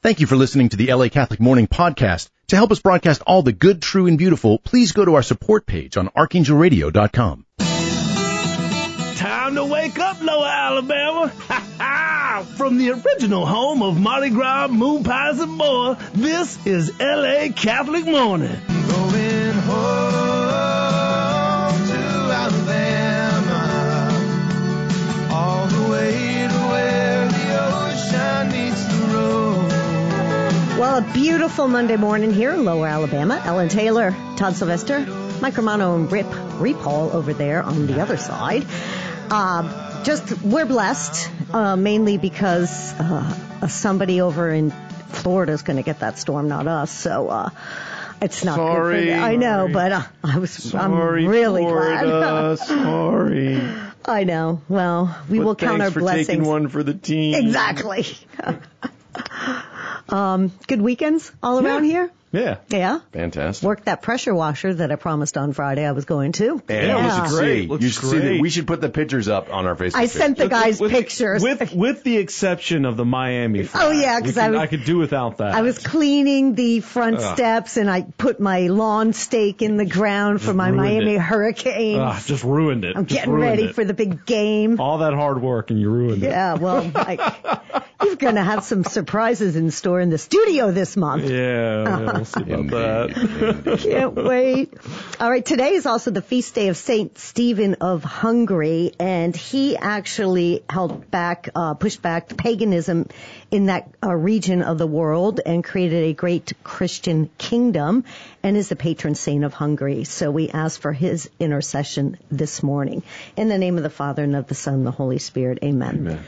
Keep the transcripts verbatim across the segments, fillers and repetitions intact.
Thank you for listening to the L A Catholic Morning Podcast. To help us broadcast all the good, true, and beautiful, please go to our support page on archangel radio dot com. Time to wake up, Lower Alabama. Ha ha! From the original home of Mardi Gras, moon pies, and more, this is L A Catholic Morning. Going home to Alabama, all the way to where the ocean meets the road. Well, a beautiful Monday morning here in Lower Alabama. Ellen Taylor, Todd Sylvester, Mike Romano, and Rip Repall over there on the other side. Uh, just, we're blessed, uh, mainly because uh, somebody over in Florida is going to get that storm, not us. So uh, it's not sorry, good for them. I know, sorry. but uh, I was, sorry, I'm really Florida, glad. Sorry. I know. Well, we but will count our thanks for blessings. Taking one for the team. Exactly. um, good weekends all Yeah. around here? Yeah. Yeah. Fantastic. Worked that pressure washer that I promised on Friday I was going to. And yeah. you should great. see. Looks You should see great. that. We should put the pictures up on our Facebook I sent the page. guys With- pictures. With with the exception of the Miami flag. Oh, yeah, 'cause We I could- was- I could do without that. I was cleaning the front Ugh. steps and I put my lawn stake in the ground for my ruined Miami it. Hurricanes. Ugh, just ruined it. I'm Just getting ruined ready it. for the big game. all that hard work and you ruined it. Yeah, well, Mike, you're going to have some surprises in store in the studio this month. Yeah, yeah, we'll see about that. Can't wait. All right, today is also the feast day of Saint Stephen of Hungary, and he actually held back, uh, pushed back paganism in that uh, region of the world and created a great Christian kingdom and is the patron saint of Hungary. So we ask for his intercession this morning. In the name of the Father, and of the Son, and the Holy Spirit. Amen. Amen.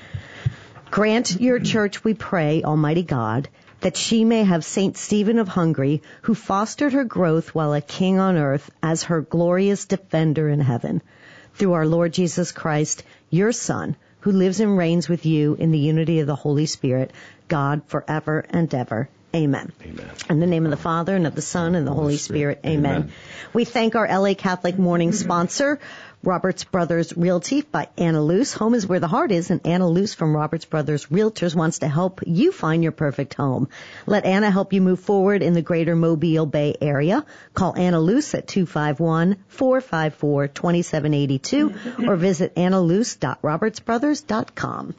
Grant your church, we pray, Almighty God, that she may have Saint Stephen of Hungary, who fostered her growth while a king on earth, as her glorious defender in heaven. Through our Lord Jesus Christ, your Son, who lives and reigns with you in the unity of the Holy Spirit, God forever and ever. Amen. Amen. In the name of the Father, and of the Son, and the Holy Spirit. Amen. Amen. We thank our L A Catholic Morning sponsor, Roberts Brothers Realty by Anna Luce. Home is where the heart is, and Anna Luce from Roberts Brothers Realtors wants to help you find your perfect home. Let Anna help you move forward in the greater Mobile Bay area. Call Anna Luce at two five one, four five four, two seven eight two or visit anna luce dot roberts brothers dot com.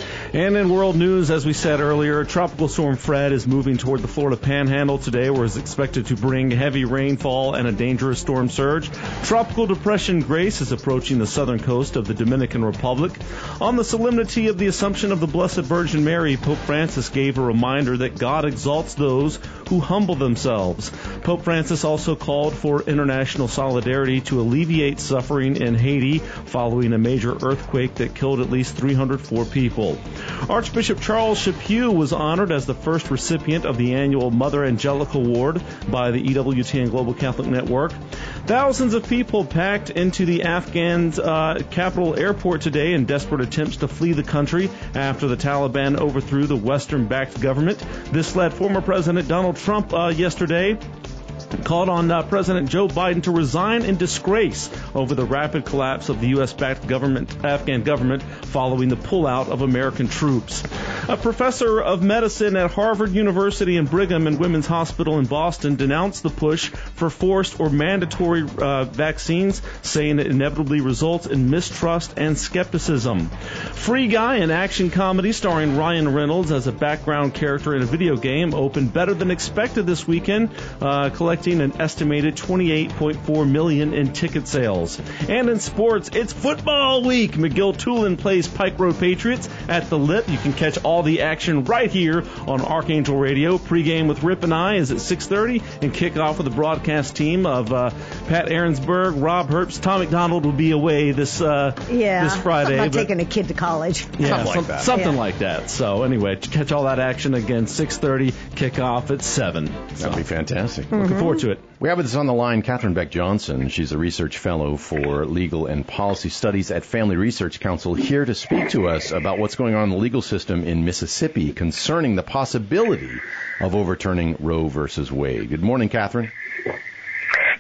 And in world news, as we said earlier, Tropical Storm Fred is moving toward the Florida Panhandle today, where it's expected to bring heavy rainfall and a dangerous storm surge. Tropical Depression Grace is approaching the southern coast of the Dominican Republic. On the solemnity of the Assumption of the Blessed Virgin Mary, Pope Francis gave a reminder that God exalts those who humble themselves. Pope Francis also called for international solidarity to alleviate suffering in Haiti following a major earthquake that killed at least three hundred four people. Archbishop Charles Chaput was honored as the first recipient of the annual Mother Angelica Award by the E W T N Global Catholic Network. Thousands of people packed into the Afghan uh, capital airport today in desperate attempts to flee the country after the Taliban overthrew the Western-backed government. This led former President Donald Trump uh, yesterday called on uh, President Joe Biden to resign in disgrace over the rapid collapse of the U S-backed government, Afghan government following the pullout of American troops. A professor of medicine at Harvard University and Brigham and Women's Hospital in Boston denounced the push for forced or mandatory uh, vaccines, saying it inevitably results in mistrust and skepticism. Free Guy, an action comedy starring Ryan Reynolds as a background character in a video game, opened better than expected this weekend, uh, collecting an estimated twenty-eight point four million dollars in ticket sales. And in sports, it's football week. McGill Tulin plays Pike Road Patriots at the Lip. You can catch all the action right here on Archangel Radio. Pre-game with Rip and I is at six thirty, and kickoff with the broadcast team of uh, Pat Aaronsberg, Rob Herbst. Tom McDonald will be away this uh, Yeah, this Friday. I'm not but- taking a kid to college. yeah, Something like some- that. something Yeah. like that. So anyway, to catch all that action again, six thirty, kickoff at seven. So, That'd be fantastic. looking forward to it. We have with us on the line Catherine Beck Johnson. She's a research fellow for legal and policy studies at Family Research Council, here to speak to us about what's going on in the legal system in Mississippi concerning the possibility of overturning Roe versus Wade. Good morning, Catherine.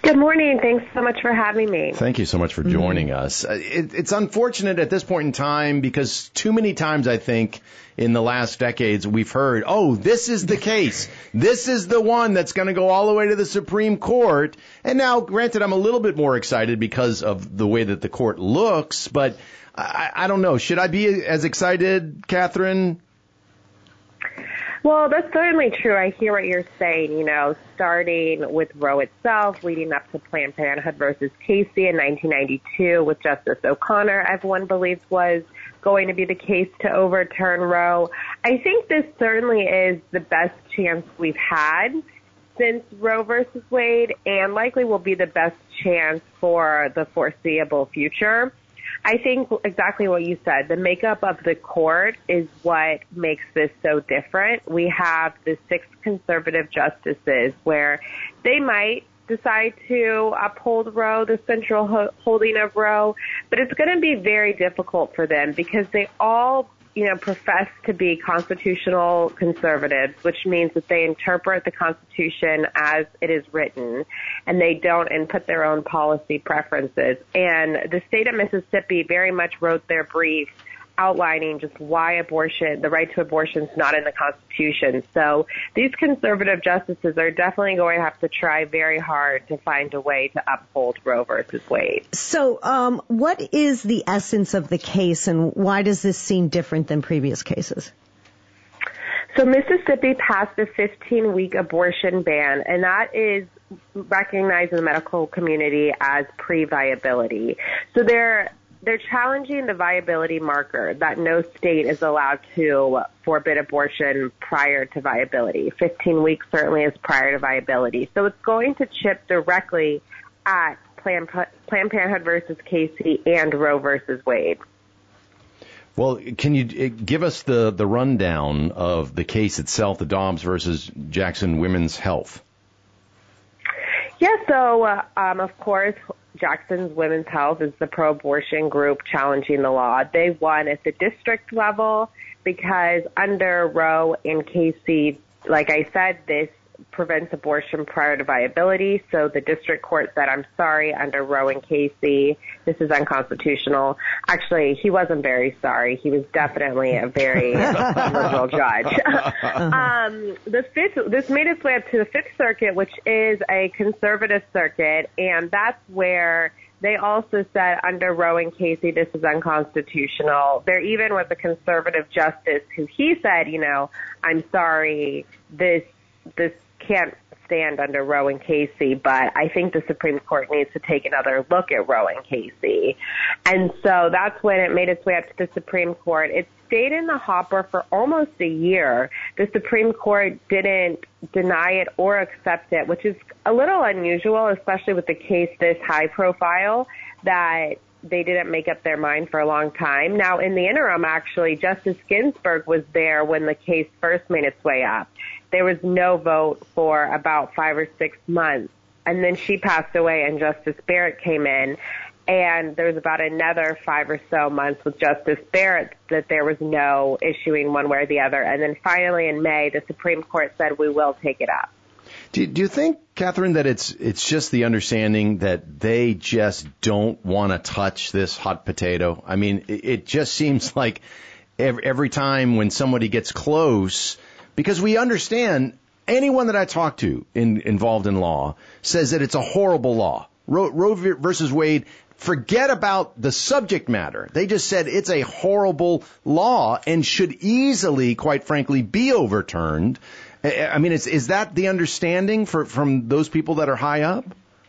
Good morning. Thanks so much for having me. Thank you so much for joining mm-hmm. us. It, it's unfortunate at this point in time because too many times, I think, in the last decades, we've heard, oh, this is the case. This is the one that's going to go all the way to the Supreme Court. And now, granted, I'm a little bit more excited because of the way that the court looks, but I, I don't know. Should I be as excited, Catherine? Well, that's certainly true. I hear what you're saying, you know, starting with Roe itself, leading up to Planned Parenthood versus Casey in nineteen ninety-two with Justice O'Connor, everyone believes was going to be the case to overturn Roe. I think this certainly is the best chance we've had since Roe versus Wade, and likely will be the best chance for the foreseeable future. I think exactly what you said. The makeup of the court is what makes this so different. We have the six conservative justices where they might decide to uphold Roe, the central ho- holding of Roe, but it's going to be very difficult for them because they all, you know, profess to be constitutional conservatives, which means that they interpret the Constitution as it is written, and they don't input their own policy preferences. And the state of Mississippi very much wrote their brief outlining just why abortion, the right to abortion, is not in the Constitution. So these conservative justices are definitely going to have to try very hard to find a way to uphold Roe versus Wade. So um, what is the essence of the case, and why does this seem different than previous cases? So Mississippi passed a fifteen-week abortion ban, and that is recognized in the medical community as pre-viability. So they're They're challenging the viability marker that no state is allowed to forbid abortion prior to viability. fifteen weeks certainly is prior to viability. So it's going to chip directly at Planned, Planned Parenthood versus Casey and Roe versus Wade. Well, can you give us the, the rundown of the case itself, the Dobbs versus Jackson Women's Health? Yeah, so, uh, um, of course, Jackson's Women's Health is the pro-abortion group challenging the law. They won at the district level because under Roe and Casey, like I said, this prevents abortion prior to viability. So the district court said, I'm sorry, under Roe and Casey, this is unconstitutional. Actually, he wasn't very sorry. He was definitely a very liberal judge. um, the fifth, this made its way up to the Fifth Circuit, which is a conservative circuit, and that's where they also said under Roe and Casey, this is unconstitutional. There even was a conservative justice who he said, you know, I'm sorry, this this can't stand under Roe and Casey, but I think the Supreme Court needs to take another look at Roe and Casey. And so that's when it made its way up to the Supreme Court. It stayed in the hopper for almost a year. The Supreme Court didn't deny it or accept it, which is a little unusual, especially with the case this high profile, that they didn't make up their mind for a long time. Now, in the interim, actually, Justice Ginsburg was there when the case first made its way up. There was no vote for about five or six months. And then she passed away and Justice Barrett came in. And there was about another five or so months with Justice Barrett that there was no issuing one way or the other. And then finally in May, the Supreme Court said, we will take it up. Do, do you think, Catherine, that it's it's just the understanding that they just don't want to touch this hot potato? I mean, it, it just seems like every, every time when somebody gets close, because we understand anyone that I talk to in, involved in law says that it's a horrible law. Roe, Roe versus Wade, forget about the subject matter. They just said it's a horrible law and should easily, quite frankly, be overturned. I mean, is, is that the understanding for, from those people that are high up?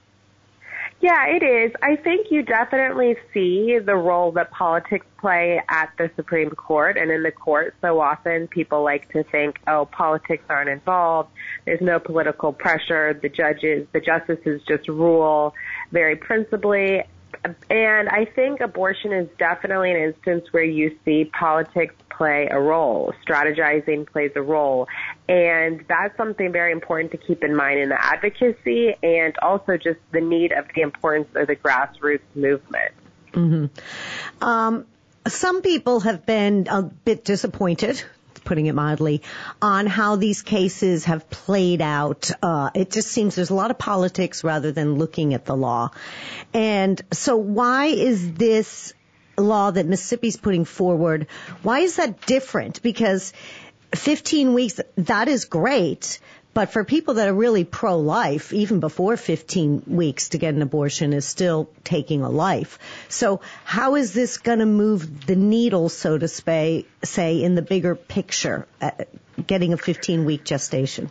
Yeah, it is. I think you definitely see the role that politics play at the Supreme Court and in the court. So often people like to think, oh, politics aren't involved. There's no political pressure. The judges, the justices just rule very principally. And I think abortion is definitely an instance where you see politics play a role. Strategizing plays a role. And that's something very important to keep in mind in the advocacy and also just the need of the importance of the grassroots movement. Mm-hmm. Um, some people have been a bit disappointed, putting it mildly, on how these cases have played out. Uh, it just seems there's a lot of politics rather than looking at the law. And so why is this law that Mississippi's putting forward, why is that different? Because fifteen weeks, that is great. But for people that are really pro-life, even before fifteen weeks to get an abortion is still taking a life. So how is this going to move the needle, so to say, say in the bigger picture, uh, getting a fifteen-week gestation?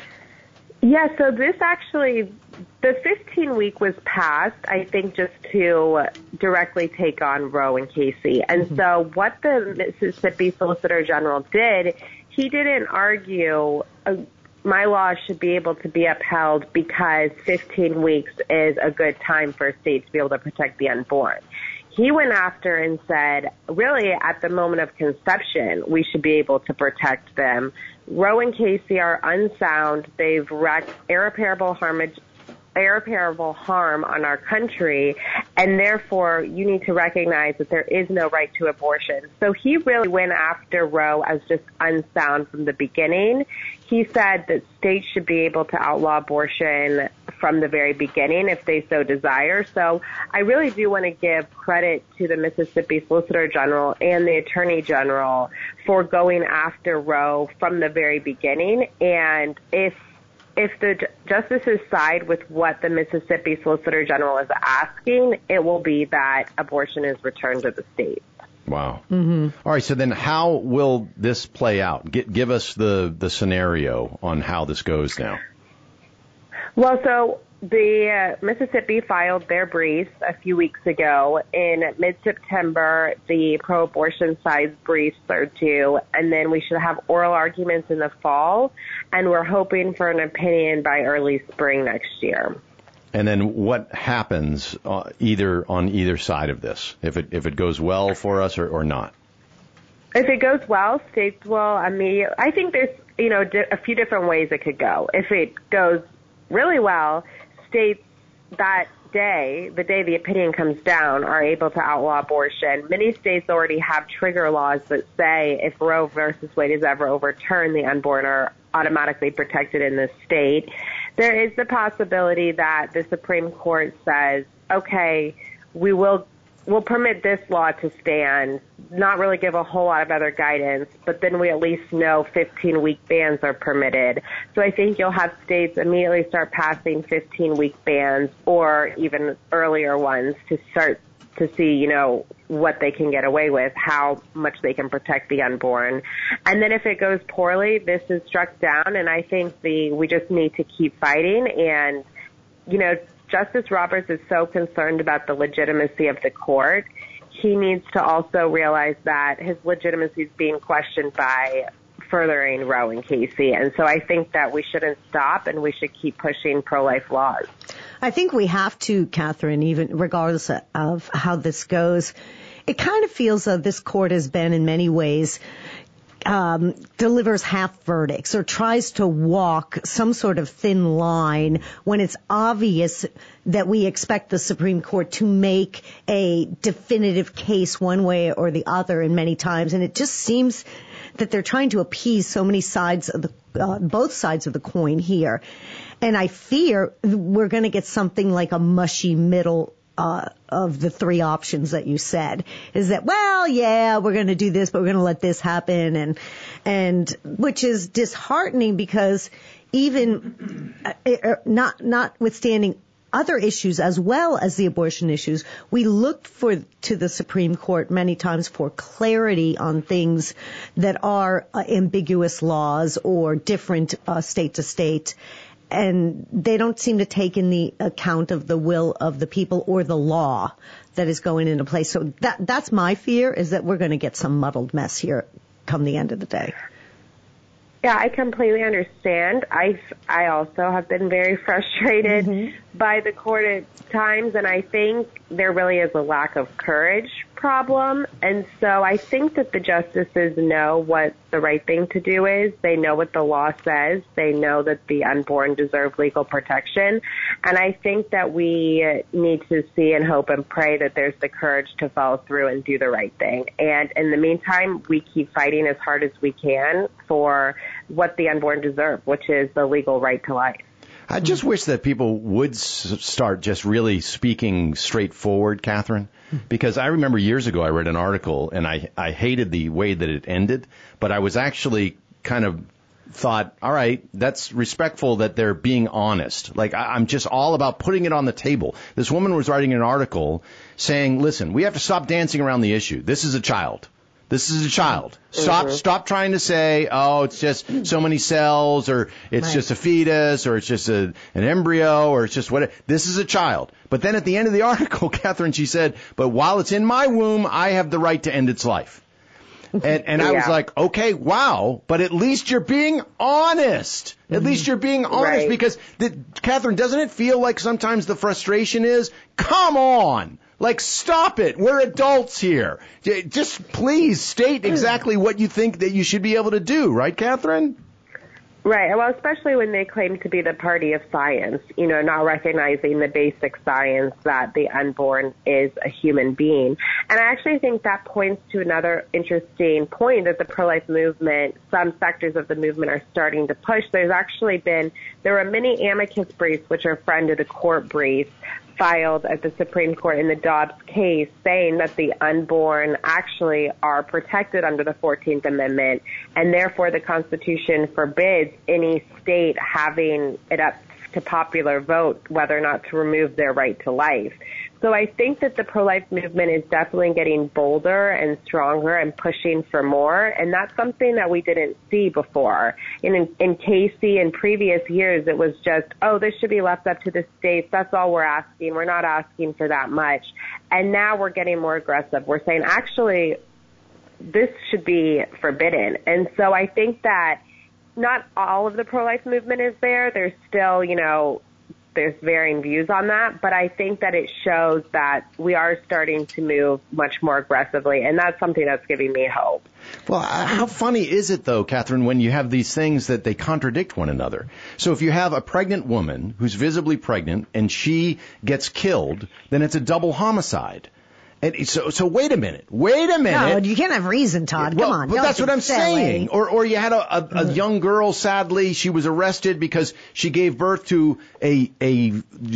Yeah, so this actually, the fifteen-week was passed, I think, just to directly take on Roe and Casey. And mm-hmm. so what the Mississippi Solicitor General did, he didn't argue uh, my law should be able to be upheld because fifteen weeks is a good time for a state to be able to protect the unborn. He went after and said, really, at the moment of conception, we should be able to protect them. Roe and Casey are unsound. They've wreaked irreparable harm, irreparable harm on our country, and therefore you need to recognize that there is no right to abortion. So he really went after Roe as just unsound from the beginning. He said that states should be able to outlaw abortion from the very beginning if they so desire. So I really do want to give credit to the Mississippi Solicitor General and the Attorney General for going after Roe from the very beginning. And if if the justices side with what the Mississippi Solicitor General is asking, it will be that abortion is returned to the state. Wow. Mm-hmm. All right. So then how will this play out? G- give us the, the scenario on how this goes now. Well, so the uh, Mississippi filed their briefs a few weeks ago. In mid-September, the pro-abortion side's briefs are due, and then we should have oral arguments in the fall, and we're hoping for an opinion by early spring next year. And then what happens uh, either on either side of this, if it if it goes well for us or, or not? If it goes well, states will immediately. I think there's you know di- a few different ways it could go. If it goes really well, states that day, the day the opinion comes down, are able to outlaw abortion. Many states already have trigger laws that say if Roe versus Wade is ever overturned, the unborn are automatically protected in the state. There is the possibility that the Supreme Court says, okay, we will we'll permit this law to stand, not really give a whole lot of other guidance, but then we at least know fifteen-week bans are permitted. So I think you'll have states immediately start passing fifteen-week bans or even earlier ones to start to see, you know, what they can get away with, how much they can protect the unborn. And then if it goes poorly, this is struck down, and I think the we just need to keep fighting. And, you know, Justice Roberts is so concerned about the legitimacy of the court. He needs to also realize that his legitimacy is being questioned by furthering Roe and Casey. And so I think that we shouldn't stop and we should keep pushing pro-life laws. I think we have to, Catherine, even regardless of how this goes. It kind of feels that this court has been in many ways Um, delivers half verdicts or tries to walk some sort of thin line when it's obvious that we expect the Supreme Court to make a definitive case one way or the other in many times. And it just seems that they're trying to appease so many sides of the, uh, both sides of the coin here. And I fear we're going to get something like a mushy middle Uh, of the three options that you said, is that, well, yeah, we're going to do this, but we're going to let this happen. And, and, which is disheartening because even, uh, not, notwithstanding other issues as well as the abortion issues, we looked for, to the Supreme Court many times for clarity on things that are uh, ambiguous laws or different, uh, state to state. And they don't seem to take in the account of the will of the people or the law that is going into place. So that that's my fear, is that we're going to get some muddled mess here come the end of the day. Yeah, I completely understand. I, I also have been very frustrated mm-hmm. by the court at times, and I think there really is a lack of courage problem. And so I think that the justices know what the right thing to do is. They know what the law says. They know that the unborn deserve legal protection. And I think that we need to see and hope and pray that there's the courage to follow through and do the right thing. And in the meantime, we keep fighting as hard as we can for what the unborn deserve, which is the legal right to life. I just wish that people would s- start just really speaking straightforward, Catherine, because I remember years ago I read an article and I, I hated the way that it ended, but I was actually kind of thought, all right, that's respectful that they're being honest. Like, I, I'm just all about putting it on the table. This woman was writing an article saying, listen, we have to stop dancing around the issue. This is a child. This is a child. Stop, mm-hmm. stop trying to say, oh, it's just so many cells, or it's right. just a fetus, or it's just a, an embryo, or it's just what. This is a child. But then at the end of the article, Catherine, she said, but while it's in my womb, I have the right to end its life. And, and I yeah. was like, okay, wow, but at least you're being honest. At mm-hmm. least you're being honest, right. because, the, Catherine, doesn't it feel like sometimes the frustration is, come on. Like, stop it. We're adults here. Just please state exactly what you think that you should be able to do. Right, Catherine? Right. Well, especially when they claim to be the party of science, you know, not recognizing the basic science that the unborn is a human being. And I actually think that points to another interesting point that the pro-life movement, some sectors of the movement are starting to push. There's actually been, there are many amicus briefs, which are friend of the court briefs, filed at the Supreme Court in the Dobbs case, saying that the unborn actually are protected under the fourteenth Amendment, and therefore the Constitution forbids any state having it up to popular vote whether or not to remove their right to life. So I think that the pro-life movement is definitely getting bolder and stronger and pushing for more, and that's something that we didn't see before. In, in Casey, in previous years, it was just, oh, this should be left up to the states. That's all we're asking. We're not asking for that much. And now we're getting more aggressive. We're saying, actually, this should be forbidden. And so I think that not all of the pro-life movement is there. There's still, you know, there's varying views on that, but I think that it shows that we are starting to move much more aggressively, and that's something that's giving me hope. Well, how funny is it, though, Catherine, when you have these things that they contradict one another? So if you have a pregnant woman who's visibly pregnant and she gets killed, then it's a double homicide. And so, so wait a minute. Wait a minute. No, you can't have reason, Todd. Well, Come on. But that's what I'm silly. saying. Or, or you had a, a, a young girl, sadly, she was arrested because she gave birth to a, a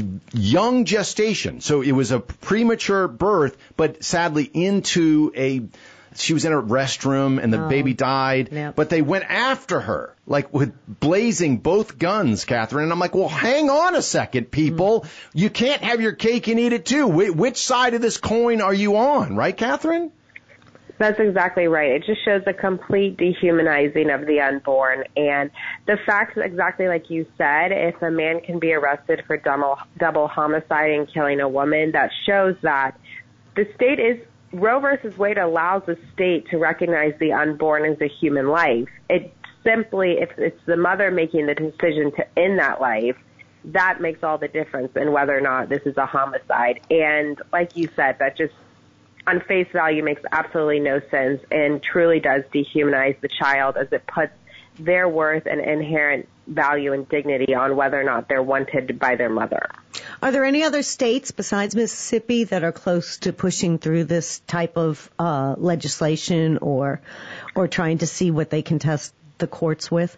young gestation. So it was a premature birth, but sadly into a, she was in a restroom and the oh. baby died, yep. but they went after her, like with blazing both guns, Catherine. And I'm like, well, hang on a second, people. Mm. You can't have your cake and eat it too. Wh- which side of this coin are you on? Right, Catherine? That's exactly right. It just shows a complete dehumanizing of the unborn. And the fact is exactly like you said, if a man can be arrested for double, double homicide and killing a woman, that shows that the state is Roe versus Wade allows the state to recognize the unborn as a human life. It simply, if it's the mother making the decision to end that life, that makes all the difference in whether or not this is a homicide. And like you said, that just on face value makes absolutely no sense and truly does dehumanize the child, as it puts their worth and inherent value and dignity on whether or not they're wanted by their mother. Are there any other states besides Mississippi that are close to pushing through this type of uh, legislation or or trying to see what they can test the courts with?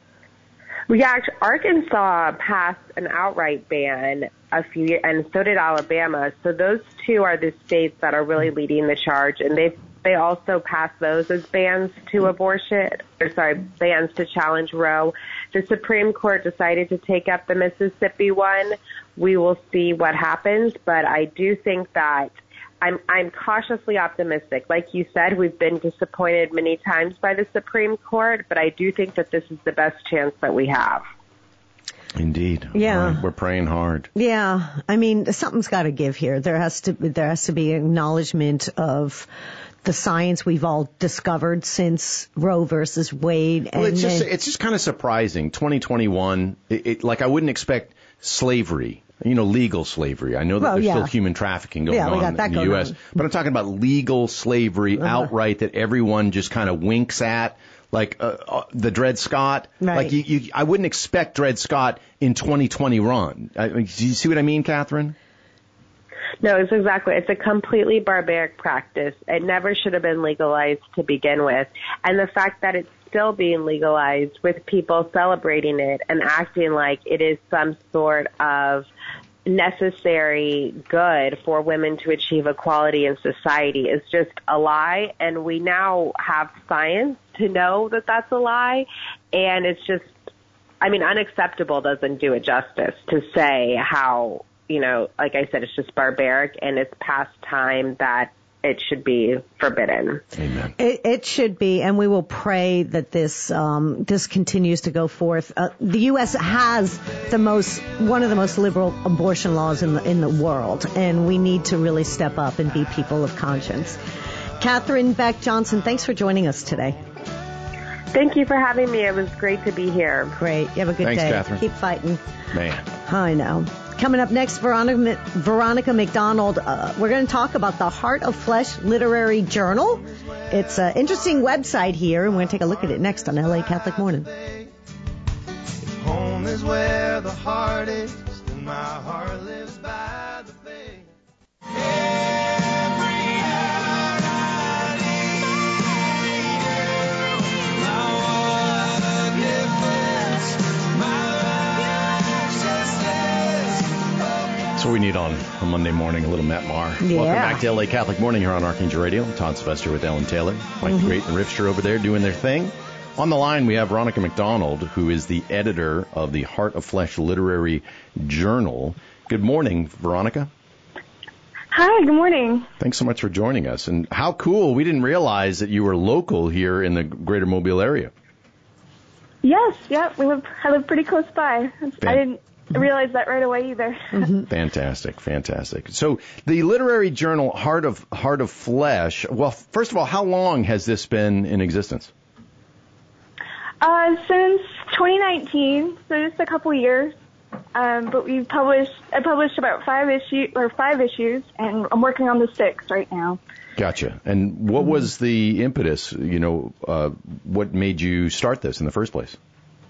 Yeah, actually, Arkansas passed an outright ban a few years, and so did Alabama. So those two are the states that are really leading the charge, and they've They also passed those as bans to abortion, or sorry, bans to challenge Roe. The Supreme Court decided to take up the Mississippi one. We will see what happens, but I do think that I'm, I'm cautiously optimistic. Like you said, we've been disappointed many times by the Supreme Court, but I do think that this is the best chance that we have. Indeed. Yeah. Right. We're praying hard. Yeah. I mean, something's got to give here. There has to, there has to be acknowledgement of the science we've all discovered since Roe versus Wade. And well, it's just, then, it's just kind of surprising. twenty twenty-one, it, it, like I wouldn't expect slavery, you know, legal slavery. I know that well, there's yeah. still human trafficking going yeah, we got on that in the going U S, on. but I'm talking about legal slavery uh-huh. outright that everyone just kind of winks at. like uh, uh, the Dred Scott. Right. Like you, you, I wouldn't expect Dred Scott in twenty twenty run. I mean, do you see what I mean, Catherine? No, it's exactly. It's a completely barbaric practice. It never should have been legalized to begin with. And the fact that it's still being legalized with people celebrating it and acting like it is some sort of necessary good for women to achieve equality in society is just a lie. And we now have science to know that that's a lie. And it's just, I mean, unacceptable doesn't do it justice to say how, you know, like I said, it's just barbaric and it's past time that it should be forbidden. Amen. It, it should be, and we will pray that this um, this continues to go forth. Uh, the U S has the most, one of the most liberal abortion laws in the in the world, and we need to really step up and be people of conscience. Catherine Beck Johnson, thanks for joining us today. Thank you for having me. It was great to be here. Great. You have a good Thanks, day. Catherine. Keep fighting. Man. I know. Coming up next, Veronica, Veronica McDonald. Uh, we're going to talk about the Heart of Flesh Literary Journal. It's an interesting website here, and we're going to take a look at it next on L A Catholic Morning. Home is where the heart is, and my heart lives by the faith. Every hour I need you. Now what a difference my life just is. That's what we need on a Monday morning, a little Matt Maher. Yeah. Welcome back to L A Catholic Morning here on Archangel Radio. I'm Todd Sylvester with Ellen Taylor. Mike Mm-hmm. the Great and Rifster over there doing their thing. On the line, we have Veronica McDonald, who is the editor of the Heart of Flesh Literary Journal. Good morning, Veronica. Hi, good morning. Thanks so much for joining us. And how cool. We didn't realize that you were local here in the greater Mobile area. Yes, yep, we live, I live pretty close by. I didn't realize that right away either. Fantastic, fantastic. So the literary journal Heart of Heart of Flesh, well, first of all, how long has this been in existence? Uh, since twenty nineteen, so just a couple years. Um, but we've published, I published about five issue or five issues, and I'm working on the sixth right now. Gotcha. And what was the impetus, you know, uh, what made you start this in the first place?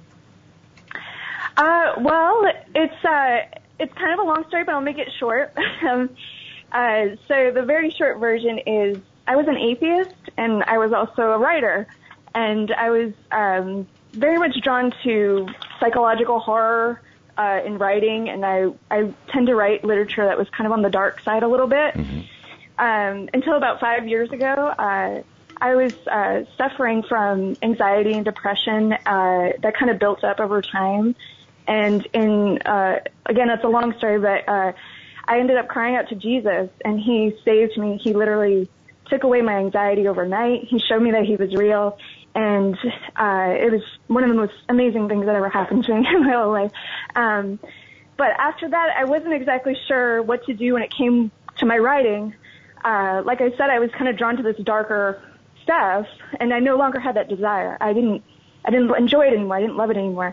Uh, well, it's, uh, it's kind of a long story, but I'll make it short. um, uh, so the very short version is I was an atheist and I was also a writer, and I was, um, very much drawn to psychological horror, uh, in writing, and I, I tend to write literature that was kind of on the dark side a little bit. Mm-hmm. Um, until about five years ago, uh, I was uh, suffering from anxiety and depression uh, that kind of built up over time. And in uh, again, that's a long story, but uh, I ended up crying out to Jesus, and he saved me. He literally took away my anxiety overnight. He showed me that he was real, and uh, it was one of the most amazing things that ever happened to me in my whole life. Um, but after that, I wasn't exactly sure what to do when it came to my writing. Uh, like I said, I was kind of drawn to this darker stuff, and I no longer had that desire. I didn't, I didn't enjoy it anymore. I didn't love it anymore.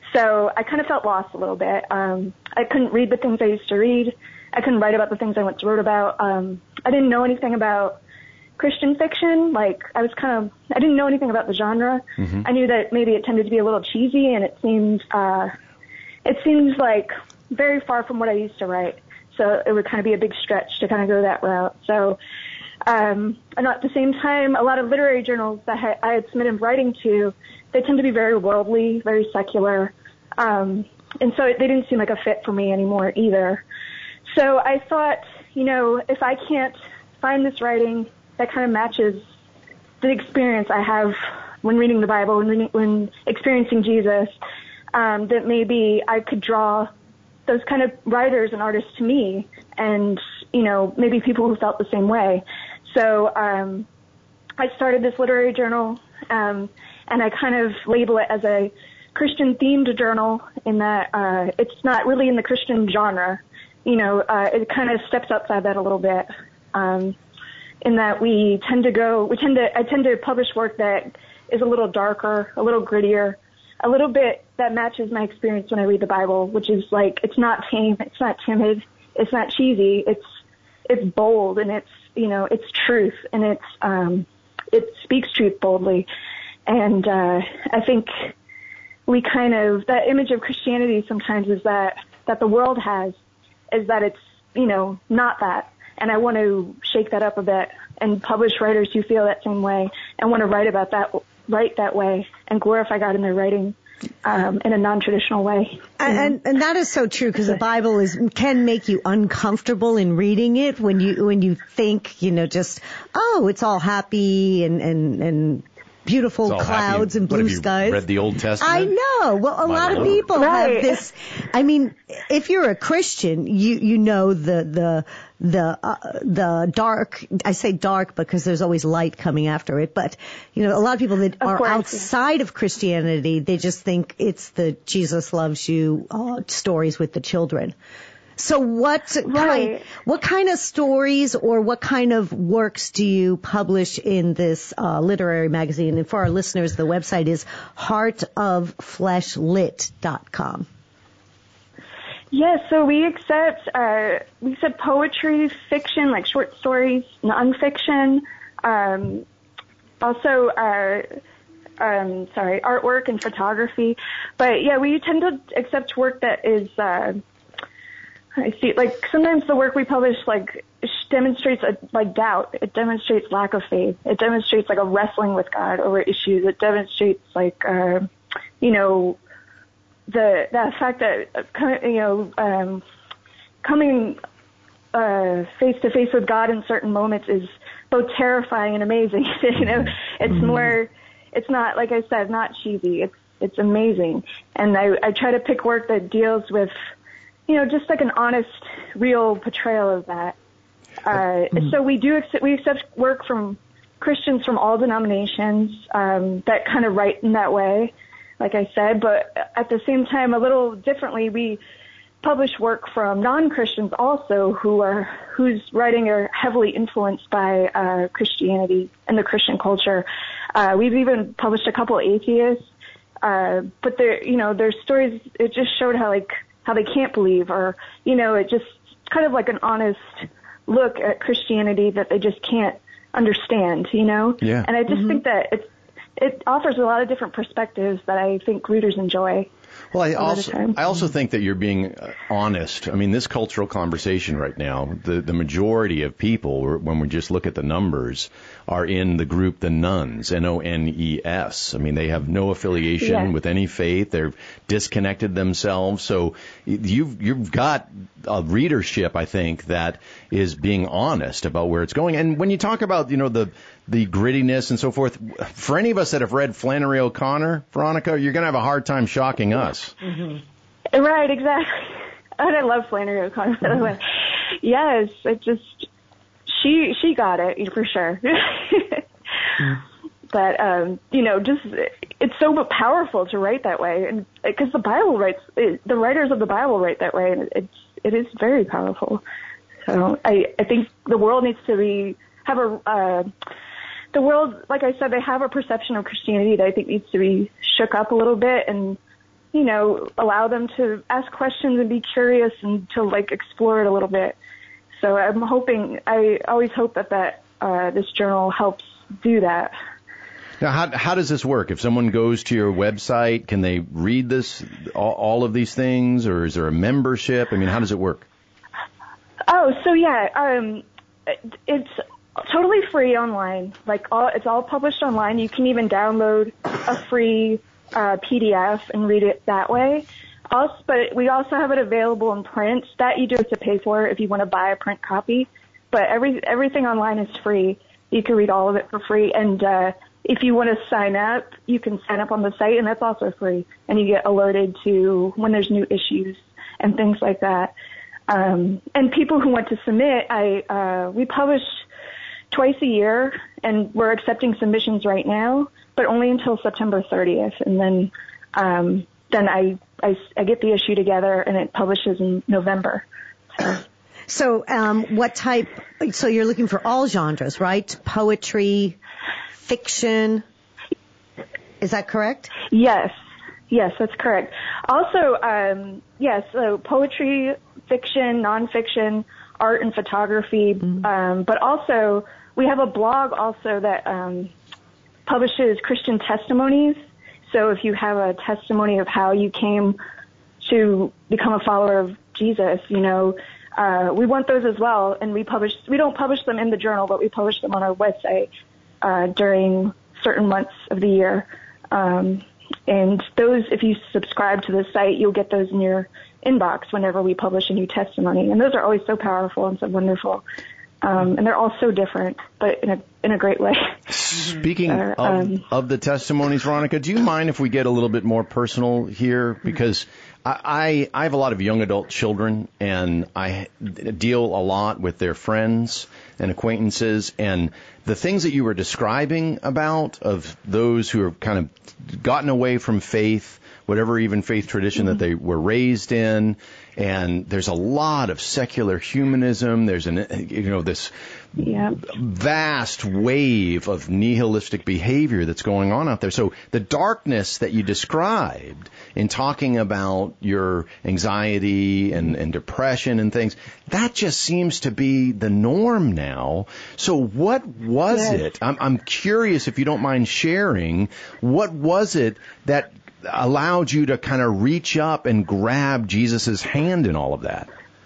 So I kind of felt lost a little bit. Um, I couldn't read the things I used to read. I couldn't write about the things I once wrote about. Um, I didn't know anything about Christian fiction. Like, I was kind of, I didn't know anything about the genre. Mm-hmm. I knew that maybe it tended to be a little cheesy, and it seemed, uh, it seems like very far from what I used to write. So it would kind of be a big stretch to kind of go that route. So, um, and at the same time, a lot of literary journals that I, I had submitted writing to, they tend to be very worldly, very secular. Um, and so it, they didn't seem like a fit for me anymore either. So I thought, you know, if I can't find this writing that kind of matches the experience I have when reading the Bible, when, reading, when experiencing Jesus, um, that maybe I could draw those kind of writers and artists to me, and, you know, maybe people who felt the same way. So um, I started this literary journal, um, and I kind of label it as a Christian-themed journal in that uh, it's not really in the Christian genre. You know, uh, it kind of steps outside that a little bit, um, in that we tend to go, we tend to, I tend to publish work that is a little darker, a little grittier, a little bit that matches my experience when I read the Bible, which is like, it's not tame, it's not timid, it's not cheesy, it's, it's bold, and it's, you know, it's truth, and it's, um, it speaks truth boldly. And uh, I think we kind of, that image of Christianity sometimes is that, that the world has, is that it's, you know, not that. And I want to shake that up a bit and publish writers who feel that same way and want to write about that, write that way and glorify God in their writing. Um, in a non-traditional way. And, and, and that is so true, because the Bible is can make you uncomfortable in reading it when you when you think, you know, just, oh, it's all happy and, and, and beautiful clouds and blue what, have you skies. Read the Old Testament? I know. Well, a My lot Lord. of people Right. have this. I mean, if you're a Christian, you you know the the the uh, the dark. I say dark because there's always light coming after it. But you know, a lot of people that Of are course. outside of Christianity, they just think it's the Jesus loves you uh, stories with the children. So what kind, Right. what kind of stories or what kind of works do you publish in this uh, literary magazine? And for our listeners, the website is heart of flesh lit dot com. Yes, so we accept uh, we accept poetry, fiction, like short stories, nonfiction, um, also uh, um, sorry, artwork and photography. But yeah, we tend to accept work that is. Uh, I see, like, sometimes the work we publish, like, demonstrates, a, like, doubt. It demonstrates lack of faith. It demonstrates, like, a wrestling with God over issues. It demonstrates, like, uh, you know, the, that fact that, uh, you know, um, coming, uh, face to face with God in certain moments is both terrifying and amazing. You know, it's more, it's not, like I said, not cheesy. It's, it's amazing. And I, I try to pick work that deals with, you know, just like an honest, real portrayal of that. Uh, so we do accept, we accept work from Christians from all denominations um, that kind of write in that way, like I said. But at the same time, a little differently, we publish work from non-Christians also who are whose writing are heavily influenced by uh, Christianity and the Christian culture. Uh, we've even published a couple atheists, uh, but their you know their stories. It just showed how like. how they can't believe, or, you know, it just kind of like an honest look at Christianity that they just can't understand, you know? Yeah. And I just Mm-hmm. think that it's, it offers a lot of different perspectives that I think readers enjoy. Well, I a lot of also times. I also think that you're being uh, honest. I mean, this cultural conversation right now, the the majority of people, when we just look at the numbers, are in the group the Nones, N O N E S. I mean, they have no affiliation Yeah. with any faith. They're disconnected themselves. So you've you've got a readership, I think, that is being honest about where it's going. And when you talk about, you know, the the grittiness and so forth, for any of us that have read Flannery O'Connor, Veronica, you're going to have a hard time shocking us. Mm-hmm. Right, exactly. And I love Flannery O'Connor, by the way. Yes, it just, she, she got it, for sure. But, um, you know, just, it's so powerful to write that way. And because the Bible writes, it, the writers of the Bible write that way, and it's, it is very powerful. So I, I think the world needs to be, have a, uh, the world, like I said, they have a perception of Christianity that I think needs to be shook up a little bit and, you know, allow them to ask questions and be curious and to, like, explore it a little bit. So I'm hoping, I always hope that, that uh, this journal helps do that. Now, how how does this work? If someone goes to your website, can they read this, all, all of these things, or is there a membership? I mean, how does it work? Oh, so yeah, um, it's totally free online. Like, all, it's all published online. You can even download a free uh, P D F and read it that way. Also, but we also have it available in print. That you do have to pay for if you want to buy a print copy. But every everything online is free. You can read all of it for free. And uh, if you want to sign up, you can sign up on the site, and that's also free. And you get alerted to when there's new issues and things like that. Um, and people who want to submit, I uh, we publish twice a year, and we're accepting submissions right now, but only until September thirtieth. And then um, then I, I, I get the issue together, and it publishes in November. So. So, um, what type, so you're looking for all genres, right? Poetry, fiction. Is that correct? Yes. Yes, that's correct. Also, um, yes, so poetry, fiction, nonfiction, art and photography, mm-hmm. um, but also we have a blog also that, um, publishes Christian testimonies. So if you have a testimony of how you came to become a follower of Jesus, you know, uh, we want those as well. And we publish, we don't publish them in the journal, but we publish them on our website, uh, during certain months of the year. Um, and those, if you subscribe to the site, you'll get those in your inbox whenever we publish a new testimony. And those are always so powerful and so wonderful. Um, and they're all so different, but in a in a great way. Speaking uh, of, um, of the testimonies, Veronica, do you mind if we get a little bit more personal here? Because I, I, I have a lot of young adult children, and I deal a lot with their friends and acquaintances, and the things that you were describing about of those who have kind of gotten away from faith, whatever even faith tradition mm-hmm. that they were raised in, and there's a lot of secular humanism. There's an, you know, this yeah. vast wave of nihilistic behavior that's going on out there. So the darkness that you described in talking about your anxiety and, and depression and things, that just seems to be the norm now. So what was yes. it? I'm, I'm curious if you don't mind sharing. What was it that allowed you to kind of reach up and grab Jesus's hand in all of that?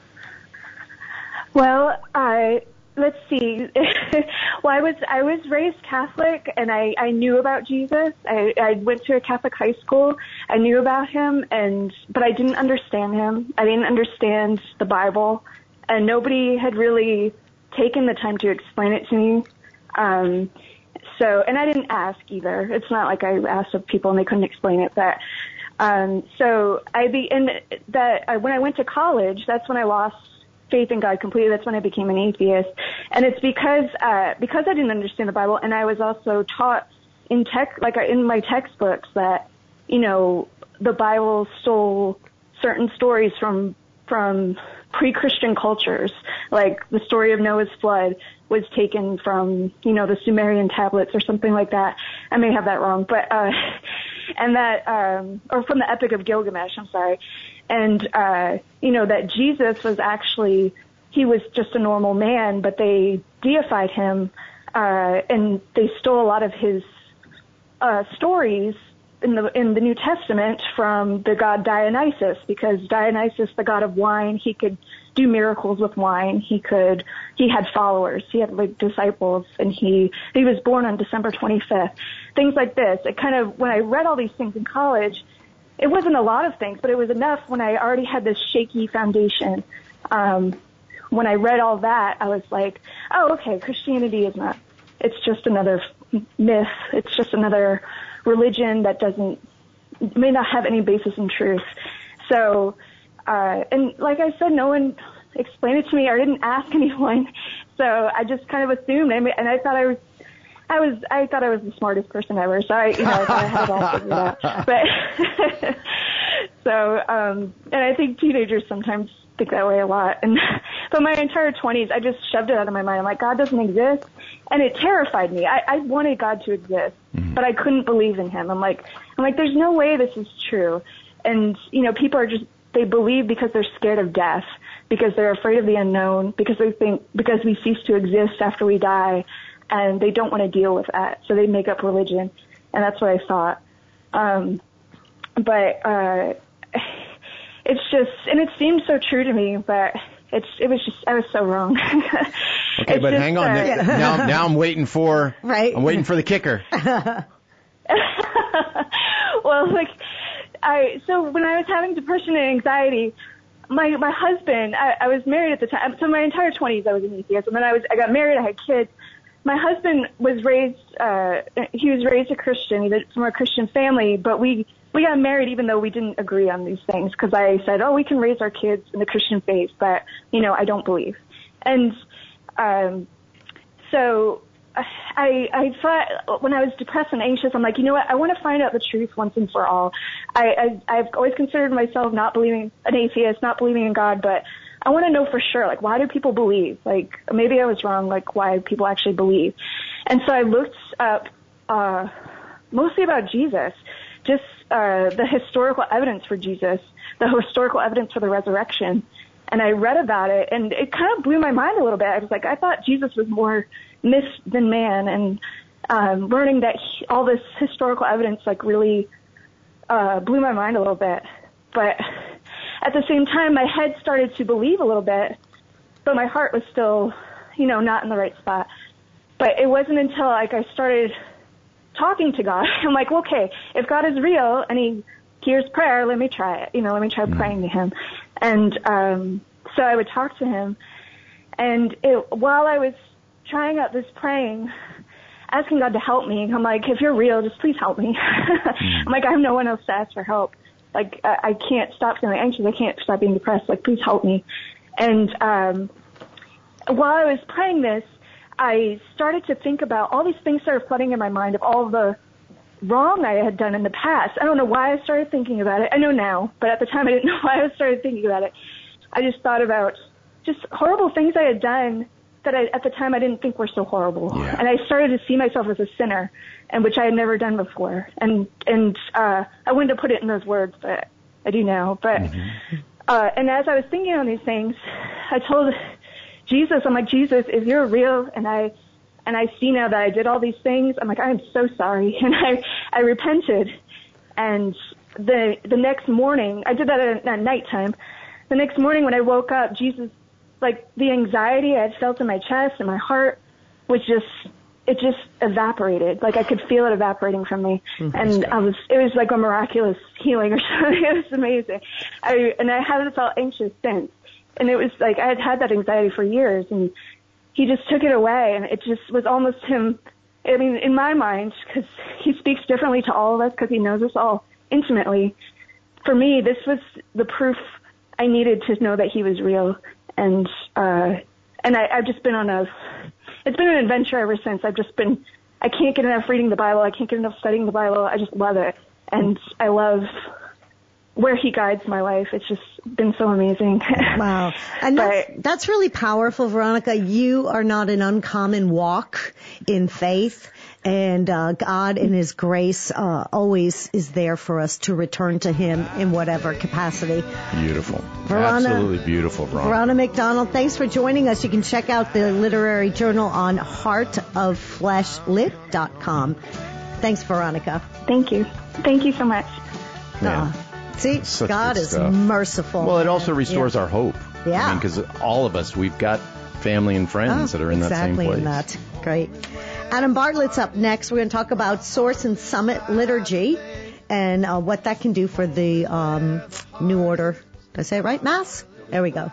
Well, I let's see. well, I was I was raised Catholic, and I, I knew about Jesus. I, I went to a Catholic high school. I knew about him, and but I didn't understand him. I didn't understand the Bible, and nobody had really taken the time to explain it to me. Um, So, and I didn't ask either. It's not like I asked of people and they couldn't explain it. But um, so I be and that I, when I went to college, that's when I lost faith in God completely. That's when I became an atheist, and it's because uh, because I didn't understand the Bible, and I was also taught in tech, like in my textbooks, that you know the Bible stole certain stories from from pre-Christian cultures, like the story of Noah's flood was taken from, you know, the Sumerian tablets or something like that. I may have that wrong, but, uh, and that, um, or from the Epic of Gilgamesh, I'm sorry. And, uh, you know, that Jesus was actually, he was just a normal man, but they deified him, uh, and they stole a lot of his, uh, stories in the, in the New Testament from the god Dionysus, because Dionysus, the god of wine, he could do miracles with wine. He could, he had followers. He had like disciples, and he, he was born on December twenty-fifth. Things like this. It kind of, when I read all these things in college, it wasn't a lot of things, but it was enough when I already had this shaky foundation. Um, when I read all that, I was like, oh, okay, Christianity is not, it's just another myth. It's just another religion that doesn't, may not have any basis in truth. So, uh, and like I said, no one explained it to me, or I didn't ask anyone. So I just kind of assumed, and I thought I was, I was, I thought I was the smartest person ever. So I, you know, I thought I had it all figured out. But, so, um, and I think teenagers sometimes think that way a lot. And, but my entire twenties, I just shoved it out of my mind. I'm like, God doesn't exist. And it terrified me. I, I wanted God to exist, mm-hmm. but I couldn't believe in him. I'm like, I'm like, there's no way this is true. And, you know, people are just, they believe because they're scared of death, because they're afraid of the unknown, because they think, because we cease to exist after we die, and they don't want to deal with that. So they make up religion. And that's what I thought. Um, but, uh, it's just, and it seems so true to me, but it's, it was just, I was so wrong. Okay, but just, hang on. Uh, now, now I'm waiting for, right. I'm waiting for the kicker. Well, like, I, so when I was having depression and anxiety, my, my husband, I, I was married at the time. So my entire twenties, I was an atheist. And then I was, I got married, I had kids. My husband was raised, uh, he was raised a Christian, he was from a Christian family, but we, we got married even though we didn't agree on these things, because I said, oh, we can raise our kids in the Christian faith, but, you know, I don't believe. And, um, so I, I thought when I was depressed and anxious, I'm like, you know what, I want to find out the truth once and for all. I, I, I've always considered myself not believing, an atheist, not believing in God, but I want to know for sure, like, why do people believe? Like, maybe I was wrong, like, why people actually believe. And so I looked up, uh, mostly about Jesus, just, uh, the historical evidence for Jesus, the historical evidence for the resurrection. And I read about it, and it kind of blew my mind a little bit. I was like, I thought Jesus was more myth than man. And, um, learning that he, all this historical evidence like really uh, blew my mind a little bit. But at the same time, my head started to believe a little bit, but my heart was still, you know, not in the right spot. But it wasn't until like I started talking to God. I'm like, okay, if God is real and he hears prayer, let me try it. You know, let me try mm-hmm. praying to him. And um, so I would talk to him. And it, while I was trying out this praying, asking God to help me, I'm like, if you're real, just please help me. I'm like, I have no one else to ask for help. Like, I, I can't stop feeling anxious. I can't stop being depressed. Like, please help me. And um, while I was praying this, I started to think about all these things started flooding in my mind of all the wrong I had done in the past. I don't know why I started thinking about it. I know now, but at the time I didn't know why I started thinking about it. I just thought about just horrible things I had done that I, at the time I didn't think were so horrible. Yeah. And I started to see myself as a sinner, and which I had never done before. And and uh, I wouldn't have put it in those words, but I do now. But mm-hmm. uh, and as I was thinking on these things, I told Jesus, I'm like, Jesus, if you're real, and I and I see now that I did all these things, I'm like, I am so sorry, and I I repented. And the the next morning, I did that at, at nighttime. The next morning when I woke up, Jesus, like the anxiety I had felt in my chest and my heart was just, it just evaporated. Like I could feel it evaporating from me. Mm-hmm. And I was, it was like a miraculous healing or something. It was amazing. I, and I haven't felt anxious since. And it was like, I had had that anxiety for years, and he just took it away, and it just was almost him. I mean, in my mind, because he speaks differently to all of us because he knows us all intimately. For me, this was the proof I needed to know that he was real. And, uh, and I, I've just been on a, it's been an adventure ever since. I've just been, I can't get enough reading the Bible. I can't get enough studying the Bible. I just love it. And I love where he guides my life. It's just been so amazing. Wow. And that's, that's really powerful, Veronica. You are not an uncommon walk in faith. And uh, God in his grace uh, always is there for us to return to him in whatever capacity. Beautiful. Verona, Absolutely beautiful, Veronica. Verona McDonald, thanks for joining us. You can check out the literary journal on heart of flesh lit dot com. Thanks, Veronica. Thank you. Thank you so much. Uh, see, Such God is stuff. merciful. Well, it also restores yeah. our hope. Yeah. I mean, because all of us, we've got family and friends oh, that are in that exactly same place. In that. Great. Adam Bartlett's up next. We're going to talk about Source and Summit liturgy and uh, what that can do for the um, New Order. Did I say it right? Mass? There we go.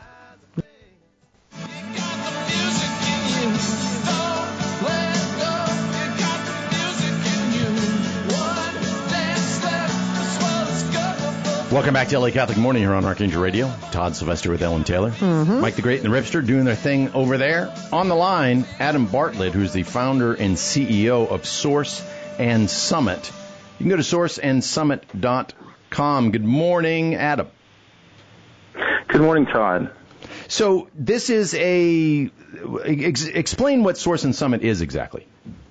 Welcome back to L A Catholic Morning here on Archangel Radio. Todd Sylvester with Ellen Taylor. Mm-hmm. Mike the Great and the Ripster doing their thing over there. On the line, Adam Bartlett, who's the founder and C E O of Source and Summit. You can go to source and summit dot com. Good morning, Adam. Good morning, Todd. So this is a... Ex- explain what Source and Summit is exactly.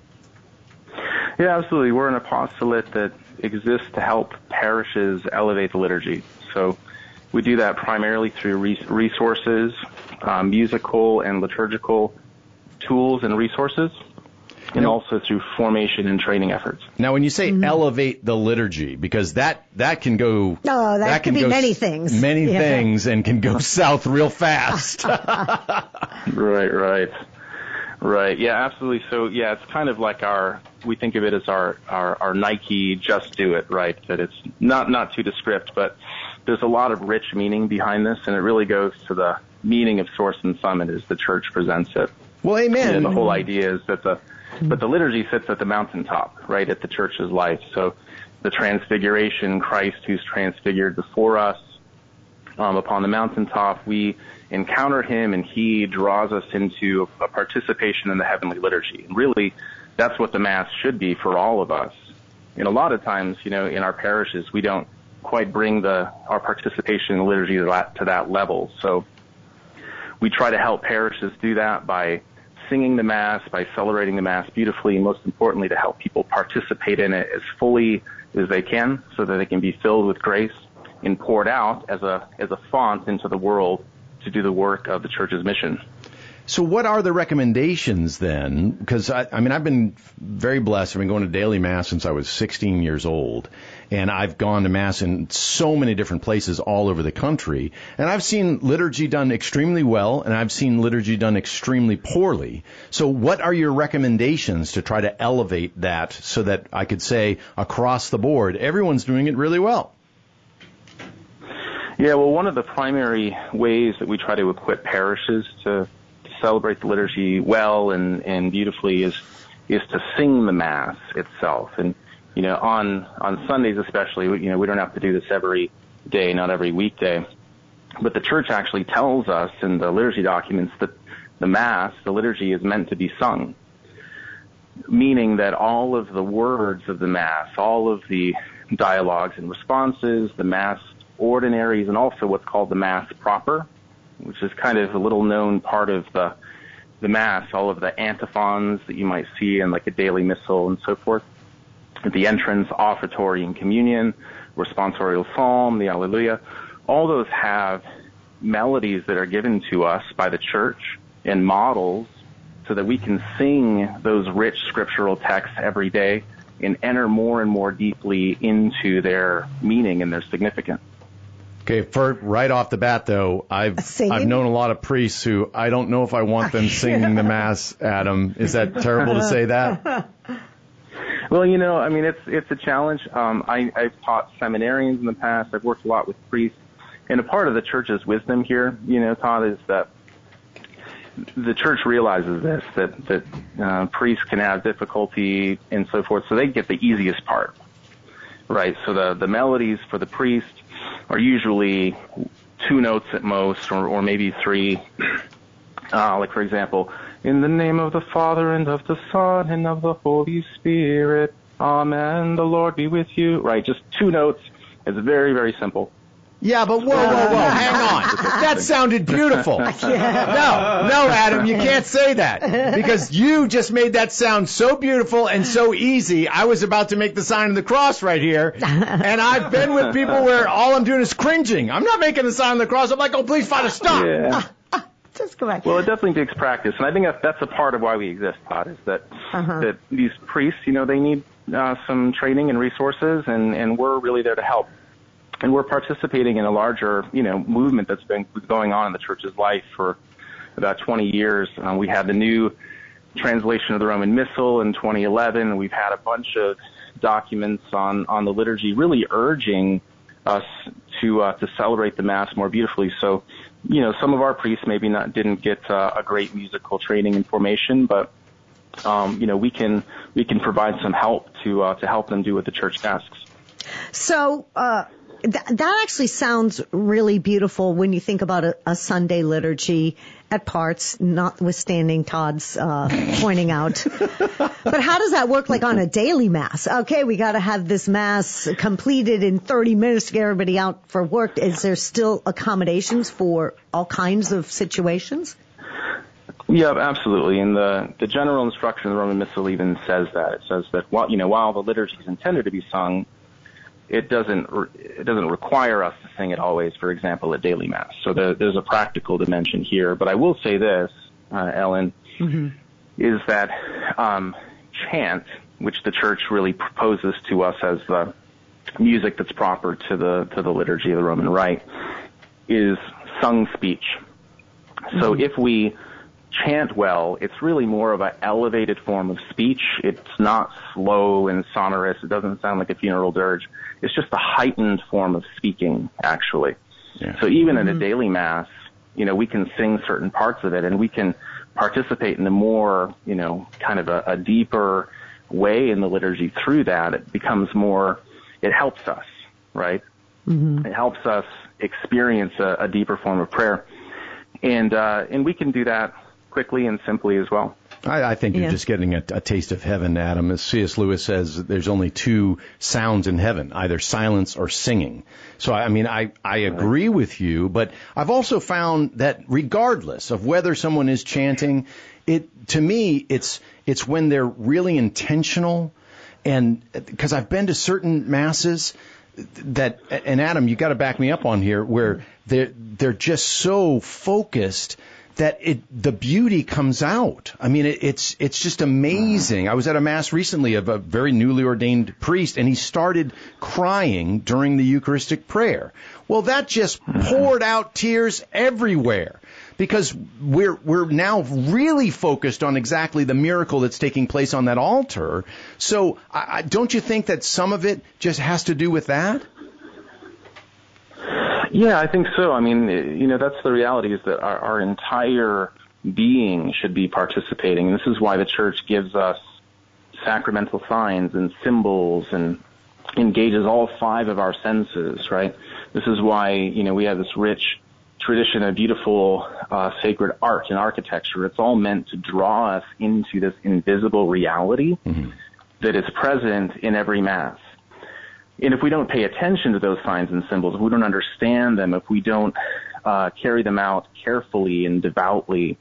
Yeah, absolutely. We're an apostolate that exists to help parishes elevate the liturgy. So we do that primarily through resources, uh, musical and liturgical tools and resources, and also through formation and training efforts. Now, when you say mm-hmm. elevate the liturgy, because that, that can go... Oh, that, that can, can be many s- things. Many yeah. things, and can go south real fast. Right, right. Right, yeah, absolutely. So, yeah, it's kind of like our... We think of it as our, our, our Nike Just Do It, right? That it's not, not too descript, but there's a lot of rich meaning behind this, and it really goes to the meaning of Source and Summit as the church presents it. Well, amen. And the whole idea is that the, but the liturgy sits at the mountaintop, right, at the church's life. So the transfiguration, Christ who's transfigured before us, um, upon the mountaintop, we encounter him, and he draws us into a participation in the heavenly liturgy. And really, that's what the Mass should be for all of us. And a lot of times, you know, in our parishes, we don't quite bring the our participation in the liturgy to that, to that level. So we try to help parishes do that by singing the Mass, by celebrating the Mass beautifully, and most importantly, to help people participate in it as fully as they can so that they can be filled with grace and poured out as a as a font into the world to do the work of the Church's mission. So what are the recommendations then? Because, I, I mean, I've been very blessed. I've been going to daily Mass since I was sixteen years old. And I've gone to Mass in so many different places all over the country. And I've seen liturgy done extremely well, and I've seen liturgy done extremely poorly. So what are your recommendations to try to elevate that so that I could say across the board, everyone's doing it really well? Yeah, well, one of the primary ways that we try to equip parishes to celebrate the liturgy well and, and beautifully is is to sing the Mass itself. And, you know, on, on Sundays especially, you know, we don't have to do this every day, not every weekday. But the Church actually tells us in the liturgy documents that the Mass, the liturgy, is meant to be sung, meaning that all of the words of the Mass, all of the dialogues and responses, the Mass ordinaries, and also what's called the Mass proper, which is kind of a little known part of the the Mass, all of the antiphons that you might see in like a daily missal and so forth. The entrance, offertory, and communion, responsorial psalm, the Alleluia, all those have melodies that are given to us by the Church and models so that we can sing those rich scriptural texts every day and enter more and more deeply into their meaning and their significance. Okay, for, right off the bat, though, I've Singing? I've known a lot of priests who I don't know if I want them singing the Mass, Adam. Is that terrible to say that? Well, you know, I mean, it's it's a challenge. Um, I, I've taught seminarians in the past. I've worked a lot with priests. And a part of the Church's wisdom here, you know, Todd, is that the Church realizes this, that, that uh, priests can have difficulty and so forth, so they get the easiest part, right? So the, the melodies for the priest are usually two notes at most, or, or maybe three. Uh, like, for example, in the name of the Father and of the Son and of the Holy Spirit, Amen, the Lord be with you. Right, just two notes. It's very, very simple. Yeah, but whoa, whoa, whoa, hang on. That sounded beautiful. No, no, Adam, you can't say that. Because you just made that sound so beautiful and so easy. I was about to make the sign of the cross right here. And I've been with people where all I'm doing is cringing. I'm not making the sign of the cross. I'm like, oh, please, Father, stop. Yeah. Just go back. Well, it definitely takes practice. And I think that's, that's a part of why we exist, Todd, is that, uh-huh. that these priests, you know, they need uh, some training and resources, and, and we're really there to help. And we're participating in a larger, you know, movement that's been going on in the Church's life for about twenty years. Um, we had the new translation of the Roman Missal in twenty eleven, and we've had a bunch of documents on, on the liturgy really urging us to uh, to celebrate the Mass more beautifully. So, you know, some of our priests maybe not didn't get uh, a great musical training and formation, but um, you know, we can we can provide some help to uh, to help them do what the Church asks. So. Uh Th- that actually sounds really beautiful when you think about a, a Sunday liturgy at parts, notwithstanding Todd's uh, pointing out. But how does that work like on a daily Mass? Okay, we got to have this Mass completed in thirty minutes to get everybody out for work. Is there still accommodations for all kinds of situations? Yeah, absolutely. And the, the general instruction of the Roman Missal even says that. It says that while, you know, while the liturgy is intended to be sung, it doesn't it doesn't require us to sing it always, for example, at daily Mass. So there, there's a practical dimension here. But I will say this, uh, Ellen, mm-hmm. is that um, chant, which the Church really proposes to us as the music that's proper to the to the liturgy of the Roman Rite, is sung speech. Mm-hmm. So if we chant well, it's really more of an elevated form of speech. It's not slow and sonorous. It doesn't sound like a funeral dirge. It's just a heightened form of speaking, actually. Yeah. So even mm-hmm. in a daily Mass, you know, we can sing certain parts of it, and we can participate in a more, you know, kind of a, a deeper way in the liturgy through that. It becomes more, it helps us, right? Mm-hmm. It helps us experience a, a deeper form of prayer. And, uh, and we can do that quickly and simply as well. I, I think yeah. you're just getting a, a taste of heaven, Adam. As C S Lewis says, there's only two sounds in heaven, either silence or singing. So, I mean, I, I agree with you, but I've also found that regardless of whether someone is chanting, it to me, it's it's when they're really intentional. And because I've been to certain Masses that, and Adam, you got to back me up on here, where they're, they're just so focused that it the beauty comes out. I mean, it, it's it's just amazing. I was at a mass recently of a very newly ordained priest, and he started crying during the Eucharistic prayer. Well, that just poured out tears everywhere, because we're we're now really focused on exactly the miracle that's taking place on that altar. So, I, I, don't you think that some of it just has to do with that? Yeah, I think so. I mean, you know, that's the reality, is that our, our entire being should be participating. This is why the church gives us sacramental signs and symbols and engages all five of our senses, right? This is why, you know, we have this rich tradition of beautiful uh, sacred art and architecture. It's all meant to draw us into this invisible reality mm-hmm. that is present in every Mass. And if we don't pay attention to those signs and symbols, if we don't understand them, if we don't uh, carry them out carefully and devoutly,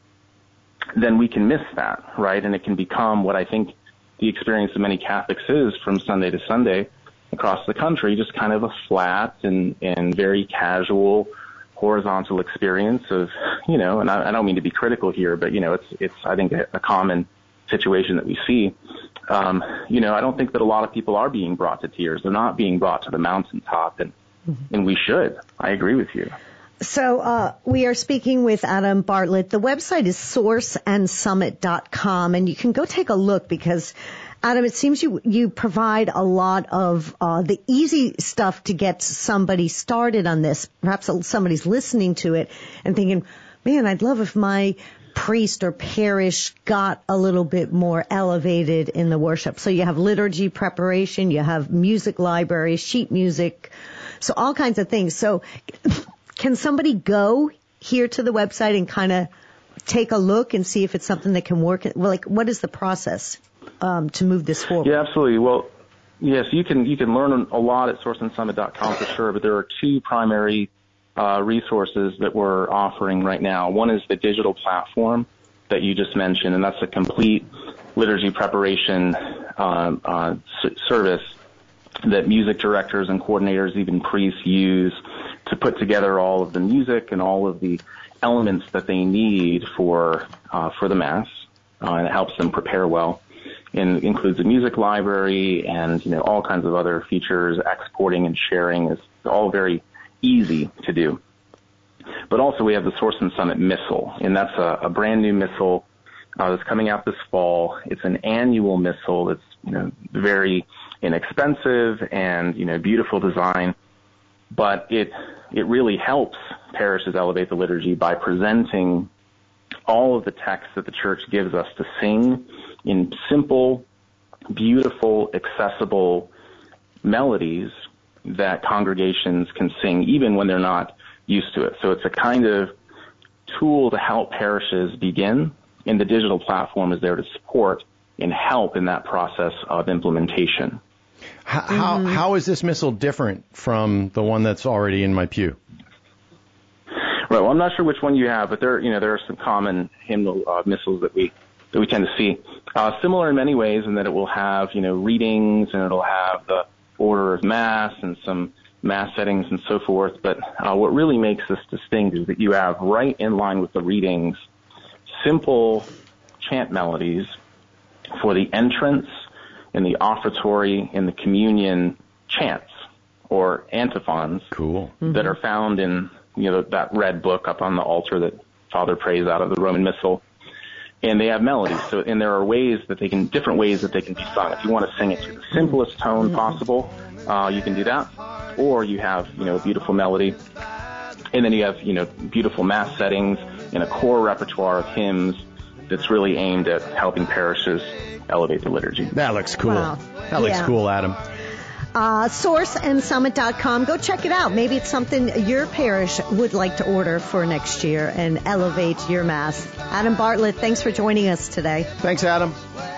then we can miss that, right? And it can become what I think the experience of many Catholics is from Sunday to Sunday across the country, just kind of a flat and, and very casual, horizontal experience of, you know, and I, I don't mean to be critical here, but, you know, it's, it's I think, a, a common situation that we see. Um, you know, I don't think that a lot of people are being brought to tears. They're not being brought to the mountaintop, and mm-hmm. and we should. I agree with you. So uh, we are speaking with Adam Bartlett. The website is source and summit dot com, and you can go take a look, because, Adam, it seems you you provide a lot of uh, the easy stuff to get somebody started on this. Perhaps somebody's listening to it and thinking, man, I'd love if my priest or parish got a little bit more elevated in the worship. So you have liturgy preparation, you have music library, sheet music, so all kinds of things. So can somebody go here to the website and kind of take a look and see if it's something that can work? Well, like, what is the process um, to move this forward? Yeah, absolutely. Well, yes, you can you can learn a lot at source and summit dot com for sure, but there are two primary Uh, resources that we're offering right now. One is the digital platform that you just mentioned, and that's a complete liturgy preparation uh, uh, s- service that music directors and coordinators, even priests, use to put together all of the music and all of the elements that they need for uh, for the Mass, uh, and it helps them prepare well. And it includes a music library and, you know, all kinds of other features. Exporting and sharing is all very easy to do. But also we have the Source and Summit Missal, and that's a, a brand new missal uh, that's coming out this fall. It's an annual missal that's, you know, very inexpensive and, you know, beautiful design, but it it really helps parishes elevate the liturgy by presenting all of the texts that the church gives us to sing in simple, beautiful, accessible melodies that congregations can sing even when they're not used to it. So it's a kind of tool to help parishes begin, and the digital platform is there to support and help in that process of implementation. How, how, mm-hmm. how is this missal different from the one that's already in my pew? Right. Well, I'm not sure which one you have, but there, you know, there are some common hymnal uh, missals that we that we tend to see. Uh, similar in many ways, in that it will have, you know, readings, and it'll have the order of Mass and some Mass settings and so forth. But uh, what really makes this distinct is that you have, right in line with the readings, simple chant melodies for the entrance and the offertory and the communion chants or antiphons. Cool. Mm-hmm. That are found in, you know, that red book up on the altar that Father prays out of the Roman Missal. And they have melodies. So, and there are ways that they can, different ways that they can be sung. If you want to sing it to the simplest tone possible, uh, you can do that. Or you have, you know, a beautiful melody. And then you have, you know, beautiful Mass settings and a core repertoire of hymns that's really aimed at helping parishes elevate the liturgy. That looks cool. Wow. That looks yeah. cool, Adam. Uh, source and summit dot com. Go check it out. Maybe it's something your parish would like to order for next year and elevate your Mass. Adam Bartlett, thanks for joining us today. Thanks, Adam.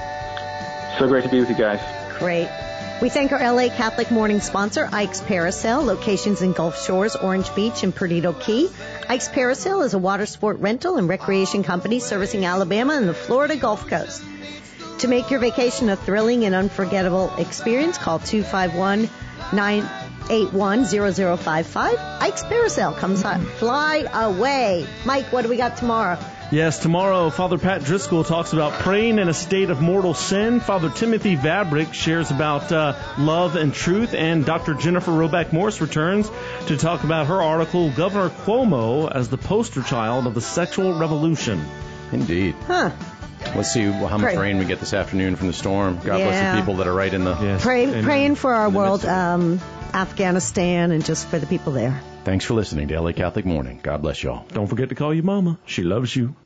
So great to be with you guys. Great. We thank our L A Catholic Morning sponsor, Ike's Parasail, locations in Gulf Shores, Orange Beach, and Perdido Key. Ike's Parasail is a water sport rental and recreation company servicing Alabama and the Florida Gulf Coast. To make your vacation a thrilling and unforgettable experience, call two five one, nine eight one, zero zero five five. Ike's Parasail comes on. Fly away. Mike, what do we got tomorrow? Yes, tomorrow, Father Pat Driscoll talks about praying in a state of mortal sin. Father Timothy Vabrick shares about uh, love and truth. And Doctor Jennifer Roback Morse returns to talk about her article, Governor Cuomo as the poster child of the sexual revolution. Indeed. Huh. Let's see how much Pray. rain we get this afternoon from the storm. God bless Yeah. the people that are right in the... Yes. Pray, Amen. praying for our In the world, midst of it. um, Afghanistan, and just for the people there. Thanks for listening to L A Catholic Morning. God bless y'all. Don't forget to call your mama. She loves you.